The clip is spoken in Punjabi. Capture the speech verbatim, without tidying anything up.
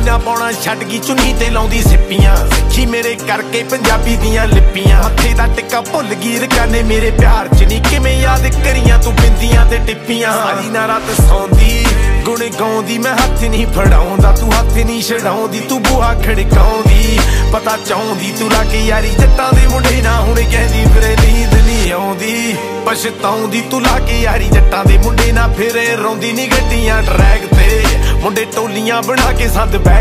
ਨਾ ਪਾਉਣਾ ਛੱਡ ਗਈ ਚੁੰਨੀ ਤੇ ਲਾਉਂਦੀ ਸਿੱਪੀਆਂ ਸਿੱਖੀ ਮੇਰੇ ਕਰਕੇ ਪੰਜਾਬੀ ਦੀਆਂ ਲਿਪੀਆਂ ਹੱਥੇ ਦਾ ਟਿੱਕਾ ਭੁੱਲ ਗਈ ਰਕਾਨੇ ਮੇਰੇ ਪਿਆਰ ਚ ਨਹੀਂ ਕਿਵੇਂ ਯਾਦ ਕਰੀਆਂ ਤੂੰ ਬਿੰਦੀਆਂ ਤੇ ਟਿੱਪੀਆਂ ਸਾਰੀ ਨਾ ਰਾਤ ਸੌਂਦੀ ਗੁਣ ਗਾਉਂਦੀ ਮੈਂ ਹੱਥ ਨਹੀਂ ਫੜਾਉਂਦਾ ਤੂੰ ਹੱਥ ਨਹੀਂ ਛਡਾਉਂਦੀ ਤੂੰ ਬੂਹਾ ਖੜਕਾਉਂਦੀ ਪਤਾ ਚਾਹੁੰਦੀ ਤੂੰ ਲਾ ਕੇ ਯਾਰੀ ਜੱਟਾਂ ਦੇ ਮੁੰਡੇ ਨਾ ਹੁਣ ਕਹਿੰਦੀ ਫਿਰੇ ਨੀਂਦ ਨਹੀਂ ਆਉਂਦੀ ਪਛਤਾਉਂਦੀ ਤੂੰ ਲਾ ਕੇ ਯਾਰੀ ਜੱਟਾਂ ਦੇ ਮੁੰਡੇ ਨਾ ਫਿਰੇ ਰੋਂਦੀ ਨੀ ਗੱਡੀਆਂ ਟਰੈਕ ਤੇ ਮੁੰਡੇ ਟੋਲੀਆਂ ਬਣਾ ਕੇ ਸੰਦ ਬੈ